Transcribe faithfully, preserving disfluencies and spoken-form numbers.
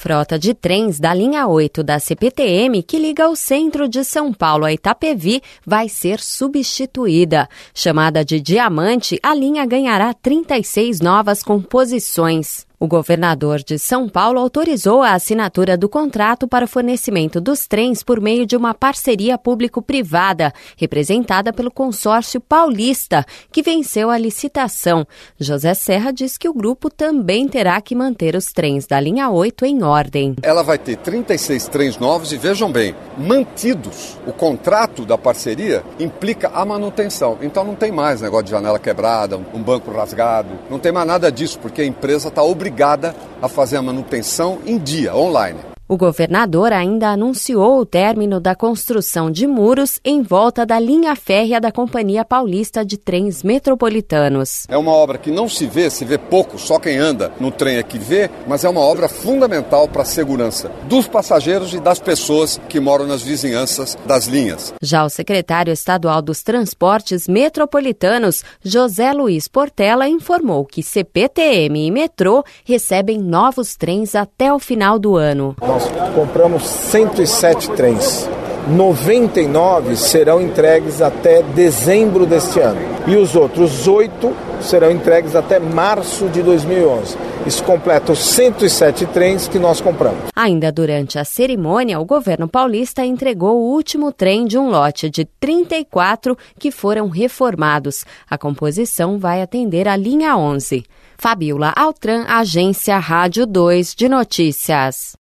frota de trens da linha oito da C P T M, que liga o centro de São Paulo a Itapevi, vai ser substituída. Chamada de Diamante, a linha ganhará trinta e seis novas composições. O governador de São Paulo autorizou a assinatura do contrato para o fornecimento dos trens por meio de uma parceria público-privada, representada pelo consórcio paulista, que venceu a licitação. José Serra diz que o grupo também terá que manter os trens da linha oito em ordem. Ela vai ter trinta e seis trens novos e, vejam bem, mantidos. O contrato da parceria implica a manutenção. Então não tem mais negócio de janela quebrada, um banco rasgado, não tem mais nada disso, porque a empresa está obrigada obrigada a fazer a manutenção em dia, online. O governador ainda anunciou o término da construção de muros em volta da linha férrea da Companhia Paulista de Trens Metropolitanos. É uma obra que não se vê, se vê pouco, só quem anda no trem é que vê, mas é uma obra fundamental para a segurança dos passageiros e das pessoas que moram nas vizinhanças das linhas. Já o secretário estadual dos Transportes Metropolitanos, José Luiz Portela, informou que C P T M e metrô recebem novos trens até o final do ano. Nós compramos cento e sete trens, noventa e nove serão entregues até dezembro deste ano e os outros oito serão entregues até março de dois mil e onze. Isso completa os cento e sete trens que nós compramos. Ainda durante a cerimônia, o governo paulista entregou o último trem de um lote de trinta e quatro que foram reformados. A composição vai atender a linha onze. Fabiola Altran, Agência Rádio dois de Notícias.